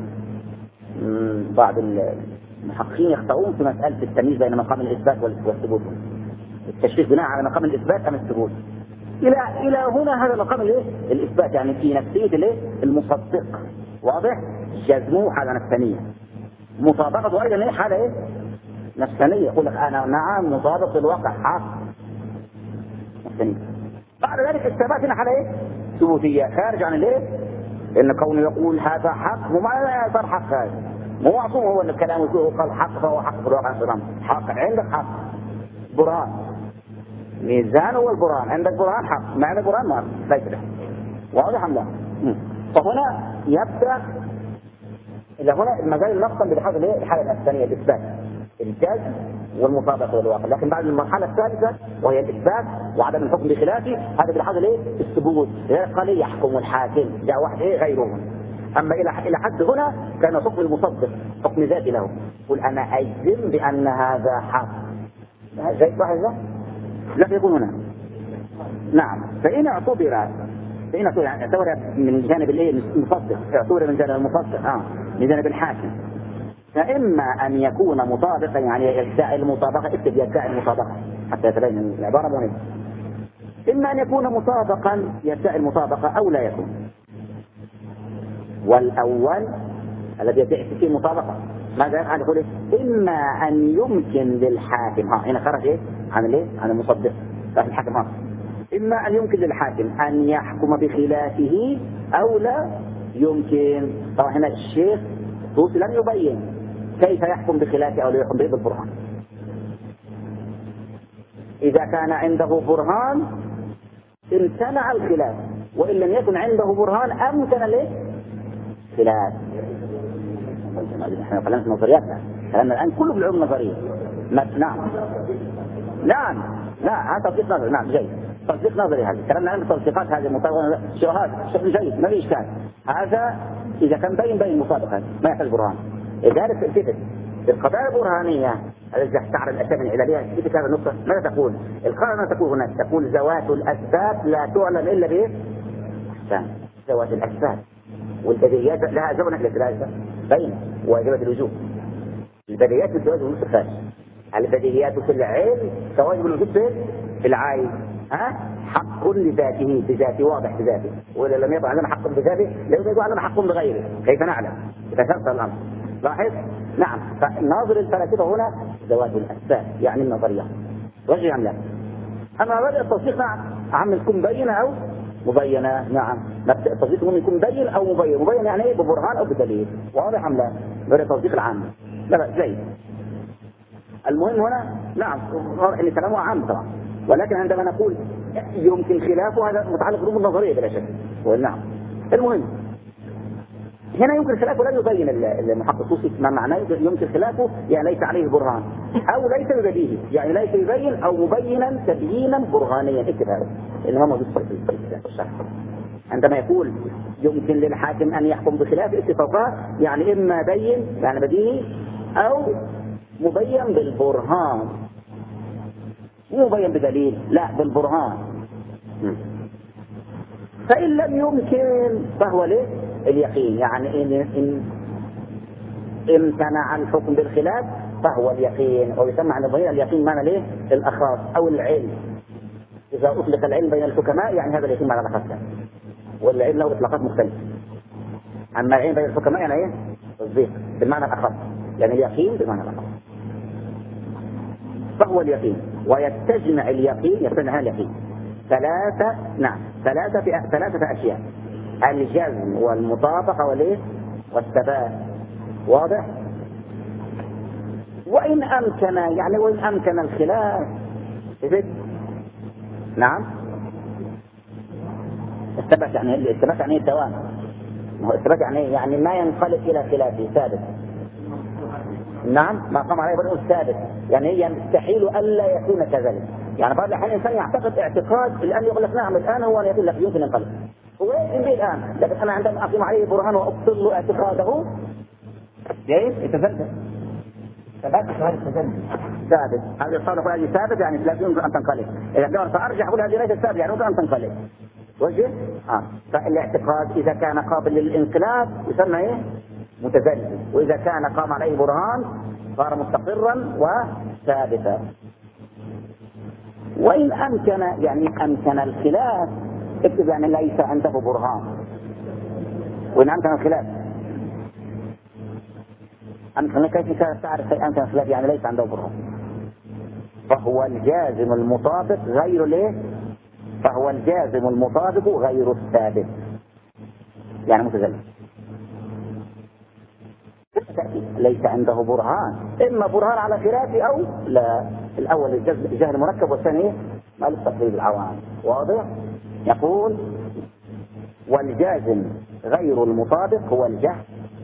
بعض المحققين يخطئون في مسألة التمييز بين مقام الإثبات والثبوت، التشريف بناء على مقام الإثبات أم الثبوت. إلى هنا هذا مقام الإثبات، يعني في نفسية المصدق. واضح؟ جزمه حالة نفسانية، مطابقته أيضا حالة نفسانية، يقول لك أنا نعم مطابق للواقع حق نفسانية. بعد ذلك الثبات هنا حالة ثبوتية خارج عن لأن كونه يقول هذا حق وما صار حق، هذا مو معصوم. هو ان الكلام يقول قال حق فهو حق في الواقع. حق عندك حق برهان، ميزان هو البرهان، عندك برهان حق، ما عندك برهان ما ليس له. واضح أم لا؟ فهنا يبدأ إلى هنا المجال المقسم بحاجة الحالة الثانية الإثبات الجزم والمطابقة للواقع. لكن بعد المرحلة الثالثة وهي الإثبات وعدم الحكم بخلافه، هذا بالحاجة الثبوت. لذلك قال يحكم الحاكم، جاء واحد غيره. أما إلى حد هنا كان حكم المصدق حكم ذاتي له، قل أنا أجزم بأن هذا حق. زي واحد لا يكون هنا. نعم، فإن اعتبر من جانب المصدق، اعتبر من جانب المصدق من جانب الحاكم، فإما أن يكون مطابقا يعني يدعي المطابقة، اكتب يدعي المطابقة حتى يتبين العبارة مهمة. إما أن يكون مطابقا يدعي المطابقة أو لا يكون. والأول الذي يدعي فيه مطابقة ماذا يفعل؟ يقول إما أن يمكن للحاكم، هنا خرج عن المصدق، لكن الحاكم إما أن يمكن للحاكم أن يحكم بخلافه أو لا يمكن. طبعا هنا الشيخ الطوسي لم يبين كيف يحكم بخلافه أو لا يحكم به بالبرهان. إذا كان عنده برهان امتنع الخلاف، وإن لم يكن عنده برهان أمكن له خلاف. نحن كلامنا في نظرياتنا، كلامنا الآن كله بالعلوم النظرية. نعم لا هذا تصديق نظري. نعم جيد، تصديق نظري هذا كلامنا الآن بالتصديقات هذه مطابقة شبهات شكل جيد ما في إشكال. هذا إذا كان بين مطابقة ما يحتاج برهان. لذلك الفكر القضايا البرهانية التي تستعرض الأسباب العلالية في هذا النقطة ماذا تقول؟ القاعدة تقول هناك تقول ذوات الأسباب لا تعلم إلا به أحسان. ذوات الأسباب والبديهيات لها زمن الثلاثة بين واجبات الوجوب. البديهيات من واجب الوجوب الخارج، البديهيات في العلم كواجب الوجوب في العين. حق لذاته بذاته واضح بذاته، وإذا لم يكن عندنا حق بذاته لو يكون عندنا حق بغيره كيف نعلم؟ إذا شرط الأمر لاحظ. نعم، فناظر الفلاسفة هنا ذوات الأسباب يعني النظريات رجع لا. أما بدأ التصديق نعم عم يكون بينة أو مبينة. نعم مبدأ التصديق ممكن يكون بين أو مبين. مبين يعني إيه؟ ببرهان أو بدليل. واضح أم لا؟ بدأ التصديق العام لا جيد. المهم هنا نعم إن كلامه عام طبعا، ولكن عندما نقول يمكن خلافه هذا متعلق بالأمور النظرية بلا شك. نعم المهم هنا يمكن خلافه، لا يبين المحقق الطوسي ما معناه يمكن خلافه، يعني ليس عليه برهان او ليس ببديهي، يعني ليس يبين او مبينا تبيينا برهانيا. اكتب هذا اللي هو موجود في الشرح. عندما يقول يمكن للحاكم ان يحكم بخلاف اتفاقها، يعني اما بين يعني بديهي او مبين بالبرهان، مو مبين بدليل، لا بالبرهان. فإن لم يمكن فهو ليه اليقين، يعني إن امتنع الحكم بالخلاف فهو اليقين، ويسمى عند الظاهرية اليقين معنى ليه الأخاص أو العلم. إذا أطلق العلم بين الحكماء يعني هذا اليقين معنى الأخاص، والعلم له إطلاقات مختلفة. أما العلم بين الحكماء يعني إيه الضيق بالمعنى الأخص، يعني اليقين بالمعنى الأخص فهو اليقين. ويستجمع اليقين، يستجمع اليقين ثلاثة أشياء: الجزم والمطابقة والإيه والثبات. واضح؟ وإن أمكن، يعني وإن أمكن الخلاف. نعم. الثبات يعني الدوام. هو الثبات يعني ما ينقلب إلى خلافه، ثابت. نعم، ما قام عليه بدء ثابت، يعني هي يستحيل ألا يكون كذلك. يعني بعض الأحيان الإنسان يعتقد اعتقاد الآن يقول لك نعم الآن هو يقول لك يمكن ينقلب، هو يمكن الآن، لكن أنا عندما أقيم عليه برهان وأبطل له اعتقاده يتزلزل. ثبات ثابت، هذا الصالح هذه ثابت يعني لا يمكن أن تنقلب. إذا دور فأرجع أقول هذه ليست ثابت يعني ممكن أن تنقلب. وجه؟ فالاعتقاد إذا كان قابل للانقلاب يسمى إيه؟ متزلزل، وإذا كان قام عليه برهان صار مستقرا وثابتا. وإن أمكن يعني أمكن الخلاف، اكتب يعني ليس عنده برهان. وإن أمكن الخلاف، أمكن كيف تعرف أمكن الخلاف يعني ليس عنده برهان؟ فهو الجازم المطابق غير ليه؟ فهو الجازم المطابق غير الثابت، يعني متزلزل. ليس عنده برهان، إما برهان على خلافه أو لا. الأول الجهل المركب، والثاني ما للتقريب العوام. واضح؟ يقول والجازم غير المطابق هو الجهل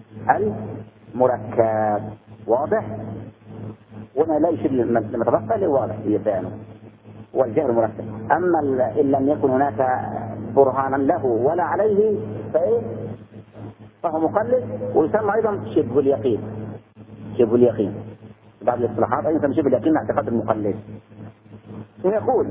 المركب. واضح؟ وما لا يشير لما تبقى له واضح في بيانه والجهل المركب. أما إن لم يكن هناك برهانا له ولا عليه فهو مقلد، ويسمى أيضا شبه اليقين. شبه اليقين بعض الاصطلاحات أيضا شبه اليقين اعتقاد المقلد. ويقول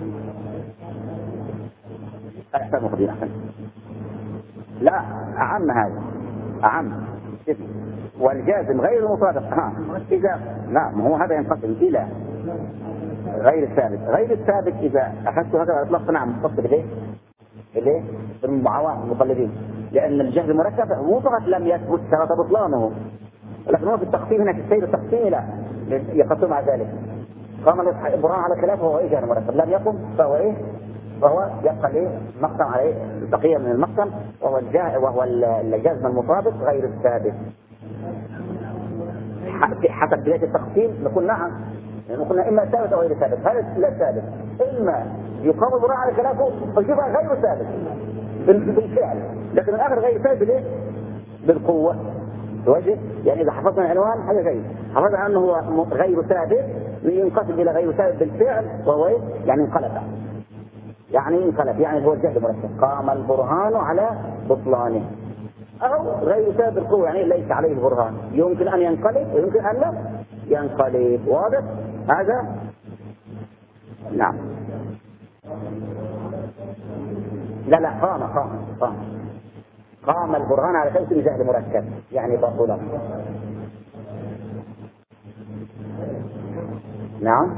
أحسن مقدين أحسن، لا أعم، هذا أعم. والجازم غير المطابق إذا نعم هو هذا ينقسم إلى غير الثابت. غير الثابت إذا أخذت هذا الإطلاق نعم مختص بالإيه؟ بالمعاوان المقلدين، لأن الجهل المركب مو فقط لم يثبت ثبت بطلانه، لكن هو في التقسيم هنا في السير التقسيم لا يقسم على ذلك. قام البرهان على خلافه وهو جهل مركب، لم يقم فهو فهو يبقى مقسم عليه بقية من المقسم، وهو الجزم المطابق غير الثابت. حسب بداية التقسيم نقول نعم، يعني قلنا إما ثابت أو غير ثابت. هذا لا ثابت، إما يقام البرهان على خلافه فيشوفها غير ثابت بالفعل، لكن الآخر غير ثابت ليه؟ بالقوة. توجه يعني إذا حفظنا العنوان هذا جيد، حفظنا أنه هو غير ثابت ينقسم إلى غير ثابت بالفعل، وهو يعني انقلب، يعني هو الجهل المركب قام البرهان على بطلانه، أو غير ثابت بالقوة يعني ليس عليه برهان، يمكن أن ينقلب ويمكن أن لا ينقلب. واضح هذا؟ نعم. لا قام البرهان على كوكب جهل مركب يعني باطلا. نعم.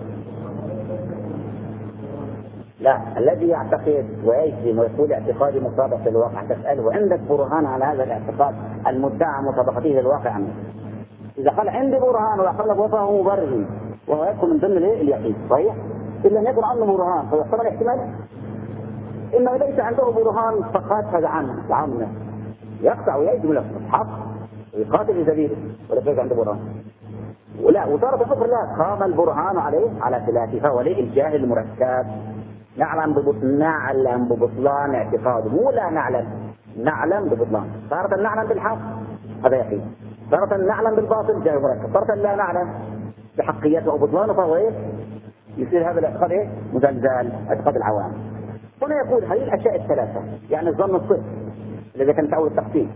لا، الذي يعتقد ويجزم ويقول اعتقادي مطابق للواقع تسأله عندك برهان على هذا الاعتقاد المدعى مطابقته للواقع عنه. إذا قال عندي برهان وقال لك وفاه مبرهن وهو يدخل من ضمن اليقين صحيح، إلا أن يكون عنده برهان فيحصل الاحتمال إنه ليس عنده برهان فقط هذا عنه يقطع ويجزم له حق ويقاتل لدليله ولا يكون عنده برهان. ولا وتارة أخرى لا قام البرهان عليه على خلافه فهو الجاهل المركب. نعلم ببطلان اعتقاده، مو لا نعلم نعلم ببطلان، تارة نعلم بالحق هذا يقين، تارة نعلم بالباطل جاء مركب، تارة لا نعلم بحقيته أو بطلانه فهو إيه؟ يصير هذا الاعتقاد إيه؟ مزلزل، اعتقاد العوام. هنا يقول هذه الأشياء الثلاثة، يعني الظن الصدق الذي كان في أول التقسيم،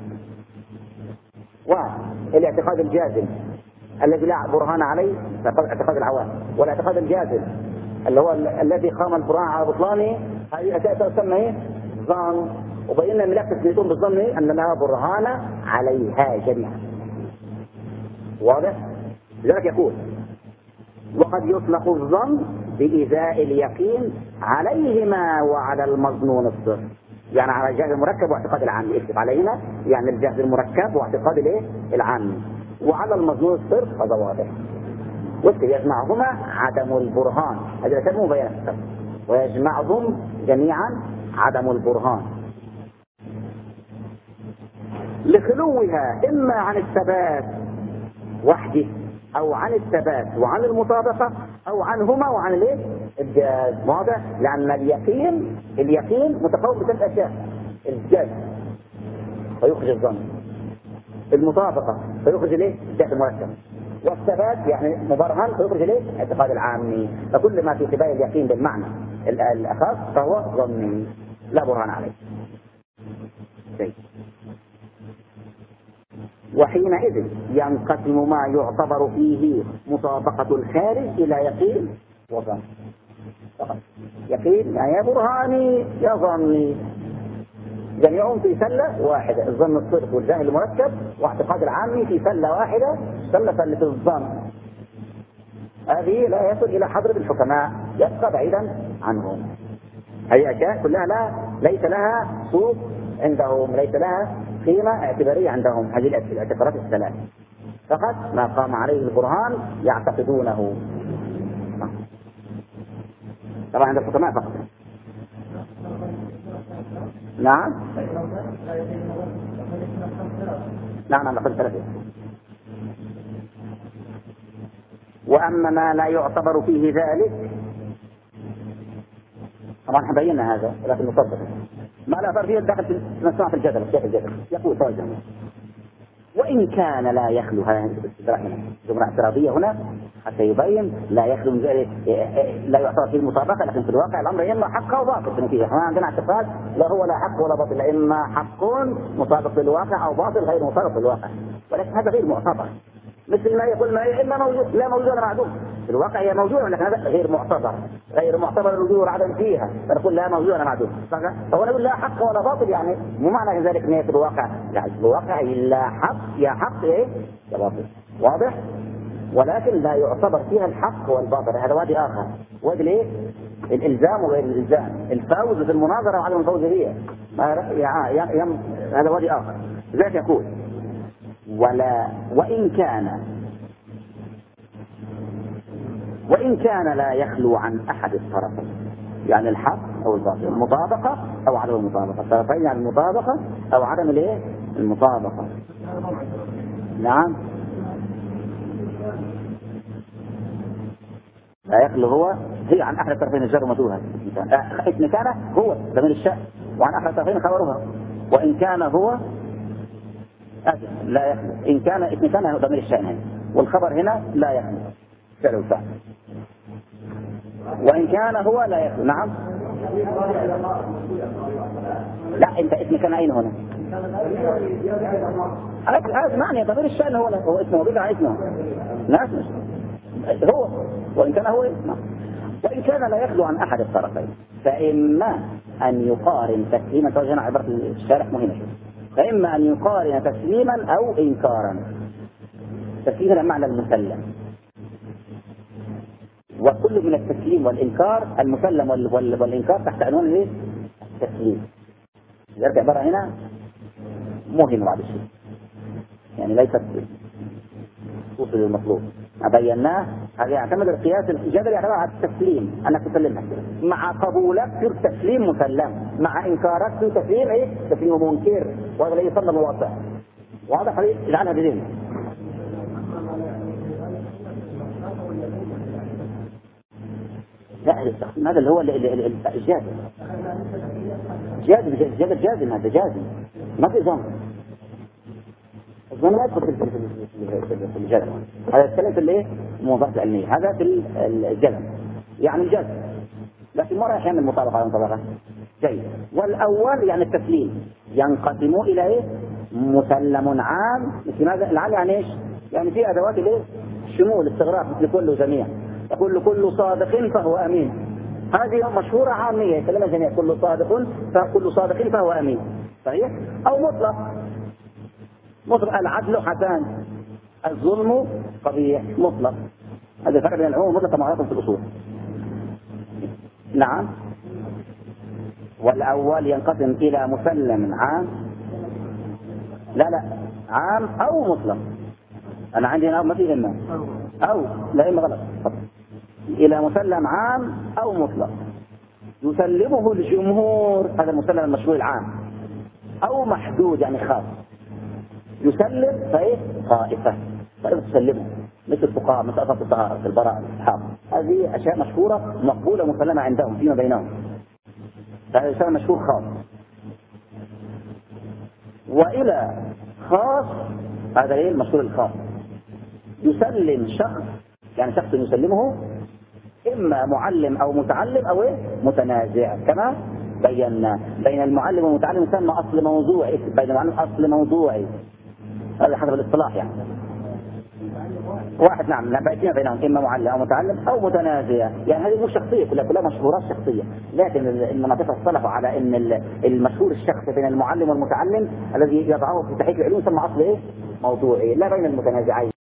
والاعتقاد الجازم الذي لا برهان عليه اعتقاد العوام، والاعتقاد الجازم اللي هو الذي قام البرهان على بطلانه، هذه الأشياء تسمى إيه؟ ظن. وبينا من لا تثبتون بالظن أن لا برهان عليها جميعا. واضح؟ لذلك يقول وقد يطلق الظن بإزاء اليقين عليهما وعلى المظنون الصرف، يعني على الجهل المركب واعتقاد العام، اكتب عليهما يعني الجهل المركب واعتقاد الايه؟ العام، وعلى المظنون الصرف هذا واضح. واكتب يجمعهما عدم البرهان، هذا كلمه بيان السبب، ويجمعهم جميعا عدم البرهان لخلوها إما عن الثبات وحده أو عن الثبات وعن المطابقة أو عنهما وعن الايه؟ الجاز. واضح؟ لأن اليقين متقوم بثلاث أشياء: الجاز فيخرج الظن، المطابقة فيخرج الايه؟ الجاز المركب، والثبات يعني مبرهن فيخرج الايه؟ اعتقاد العامي. فكل ما في ثبات اليقين بالمعنى الأخص فهو ظني لا برهان عليه. وحينئذ ينقسم ما يعتبر فيه مطابقة الخارج إلى يقين وظن فقط. يقين يعني يا برهاني يا ظني، جميعهم في سلة واحدة، الظن الصدق والجهل المركب واعتقاد العامي في سلة واحدة، سلة الظن. هذه لا يصل إلى حضرة الحكماء، يبقى بعيدا عنهم. هذه أشياء كلها ليس لها سوق عندهم، ليس لها قيمة اعتبارية عندهم. هذه الاعتبارات الثلاث فقط ما قام عليه البرهان يعتقدونه. طبعا عند الحكماء فقط. نعم نعم نقول ثلاثة. وأما ما لا يعتبر فيه ذلك، طبعا حبينا هذا لكن نصدق ما لا يعتبر فيه داخل في مسموع في الجدل. الشيخ الجدل يقول فوجا وإن كان لا يخلو، هذا جملة اعتراضية هنا حتى يبين لا يخلو من ذلك، لا يعتبر فيه المطابقة، لكن في الواقع الأمر إما حق أو باطل في النتيجة. احنا عندنا اعتقاد لا هو لا حق ولا باطل، إما حق مطابق للواقع أو باطل غير مطابق للواقع، ولكن هذا غير معتبر. مثل ما يقول ما إما موجود لا موجود ولا معدوم، في الواقع هي موجودة ولكن هذا غير معتبر، غير معتبر الوجود والعدم فيها، فنقول لا موجود ولا معدوم. فهو نقول لا حق ولا باطل، يعني مو معنى ذلك ان في الواقع، يعني في الواقع لا حق يا حق ايه يا باطل. واضح؟ ولكن لا يعتبر فيها الحق والباطل، هذا وادي آخر، وادي الايه؟ الإلزام وغير الإلزام، الفوز في المناظرة وعدم الفوز فيها، هذا وادي آخر. لذلك يقول وإن كان لا يخلو عن أحد الطرفين، يعني الحق أو الباطل، المطابقة أو عدم المطابقة، الطرفين يعني المطابقة أو عدم الايه؟ المطابقة. نعم لا يخلو هي عن أحد الطرفين الجر ومدوها، إن كان هو ضمير الشأن، وعن أحد الطرفين خبرها. وإن كان هو لا يخلو، إن كان ضمير الشأن هنا، والخبر هنا لا يخلو فعل وفعل. وإن كان هو لا يخلو. نعم لا أنت اسم كان أين هنا؟ معنى ضمير الشأن هو اسمه بضع اسمه ناس هو، وإن كان هو اسمه. وإن كان لا يخلو عن أحد الطرفين فإما أن يقارن تسليما، توجهنا عبارة الشارح مهمة، فإما أن يقارن تسليما أو إنكارا. تسليما معنى المسلم، وكل من التسليم والإنكار المسلم والإنكار تحت عنوان الايه؟ التسليم. لذلك عبارة هنا مهمة بعد الشيء، يعني ليست توصل للمطلوب. بيناه هذا يعتمد القياس الجدلي يعتمد على التسليم، أنك تسلمها مع قبولك في التسليم مسلم، مع إنكارك في تسليم ايه؟ تسليم منكر، وهذا لا يسلم واضح. واضح عليه؟ اجعلها بذهنك. لا التقسيم هذا اللي هو الجازم، جازم هذا جازم، ما في ظن. الظن لا يدخل في الجدل. هذا يتكلم في الايه؟ الموضوعات العلمية. هذا في الجدل يعني الجدل، لكن مرة أحيانا المطابقة على المطابقة جيد. والأول يعني التسليم ينقسم إلى إيه؟ مسلم عام. مثل ماذا؟ العام يعني إيش؟ يعني في أدوات الإيه؟ الشمول، استغراق، مثل كل جميع. يقول كل صادق فهو أمين. هذه مشهورة عامية يكلمها جميع. كل صادق فهو أمين. صحيح؟ أو مطلق العدل حسان، الظلم قبيح مطلق. هذا الفرق بين العموم والمطلق كما يعرف في الأصول. نعم. والأول ينقسم إلى مسلم عام. لا عام أو مطلق. أنا عندي هنا ما في إما أو لا إما غلط. إلى مسلم عام أو مطلق يسلمه الجمهور، هذا المسلم المشهور العام، أو محدود يعني خاص يسلم فإيه؟ طائفة تسلمه، مثل الفقهاء، مثل أصحاب الطهارة، البراء، الإسحاق. هذه أشياء مشهورة مقبولة مسلمة عندهم فيما بينهم. هذا يسمى مشهور خاص. وإلى خاص، هذا ايه المشهور الخاص، يسلم شخص، يعني شخص يسلمه إما معلم أو متعلم أو ايه متنازع، كما بينا بين المعلم والمتعلم يسمى أصل موضوعي، بين المعلم أصل موضوعي، هذا حسب الاصطلاح يعني. واحد نعم بيننا بينهم إما معلم أو متعلم أو متنازع، يعني هذه مش شخصية، كلها مشهورات شخصية. لكن المناطق اصطلحوا على أن المشهور الشخصي بين المعلم والمتعلم الذي يضعه في تحقيق العلوم يسمى أصل إيه؟ موضوعي، لا بين المتنازعين.